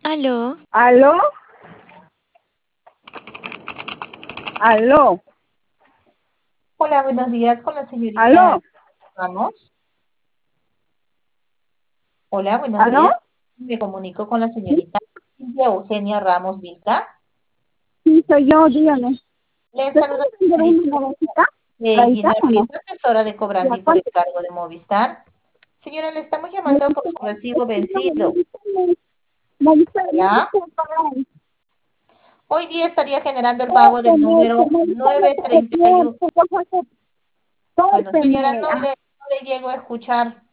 Aló, ¿Aló? ¿Aló? Hola, buenos días con la señorita ¿Aló? Ramos. Hola, buenos ¿Aló? días. Me comunico con la señorita Cintia Eugenia Ramos Vilca. Sí, soy yo, dígame. Le ¿Usted saluda puede vender señorita una novecita? Gina ¿Radita o Ruiz, no? asesora de ¿Y a cobranza y por cuánto? encargo de Movistar. Señora, le estamos Me llamando por dice, su es recibo que no vencido. me ¿Ya? dice pagar. Hoy día estaría generando el pago del Tópeme, número me dice lo que 931. quiero, yo fue que Bueno, señora, tópeme. no le llego a escuchar.